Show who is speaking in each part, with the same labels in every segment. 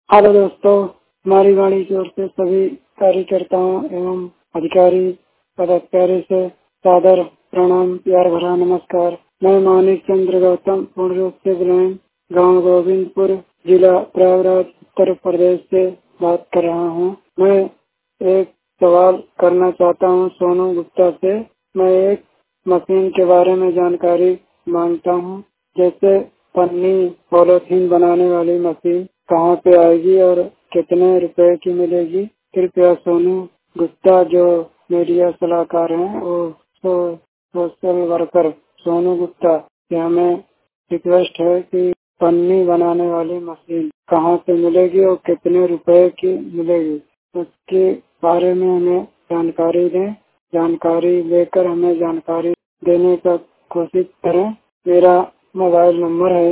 Speaker 1: Hello दोस्तों, हमारी वाणी की ओर से सभी कार्यकर्ताओं एवं अधिकारी पदाधिकारी से सादर प्रणाम, प्यार भरा नमस्कार। मैं मानिक चंद्र गौतम पूर्ण रूप से विलायम गाँव गोविंदपुर जिला प्रयागराज उत्तर प्रदेश से बात कर रहा हूँ। मैं एक सवाल करना चाहता हूँ सोनू गुप्ता से। मैं एक मशीन के बारे में जानकारी मांगता हूँ, जैसे पन्नी पॉलिथीन बनाने वाली मशीन कहाँ पे आएगी और कितने रुपए की मिलेगी। कृपया सोनू गुप्ता जो मीडिया सलाहकार हैं वो सोशल वर्कर सोनू गुप्ता से हमें रिक्वेस्ट है कि पन्नी बनाने वाली मशीन कहाँ से मिलेगी और कितने रुपए की मिलेगी, उसके बारे में हमें जानकारी दें। जानकारी लेकर हमें जानकारी देने का कोशिश करें। मेरा मोबाइल नंबर है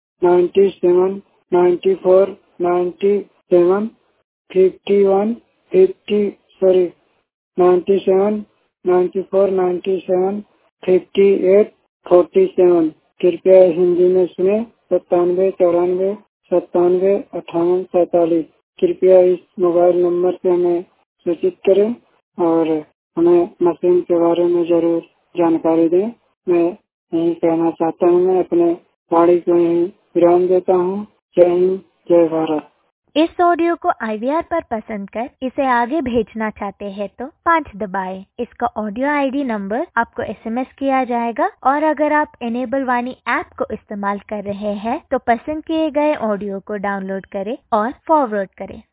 Speaker 1: 97 कृपया हिंदी में सुने। 97 94 97 58 47। कृपया इस मोबाइल नंबर से हमें सूचित करें और हमें मशीन के बारे में जरूर जानकारी दें। मैं यही कहना चाहता हूँ। मैं अपने वाणी को यही विराम देता हूँ। जय हिंद, जय भारत।
Speaker 2: इस ऑडियो को IVR पर पसंद कर इसे आगे भेजना चाहते हैं तो 5 दबाएं। इसका ऑडियो ID नंबर आपको SMS किया जाएगा और अगर आप एनेबल वाणी ऐप को इस्तेमाल कर रहे हैं तो पसंद किए गए ऑडियो को डाउनलोड करें और फॉरवर्ड करें।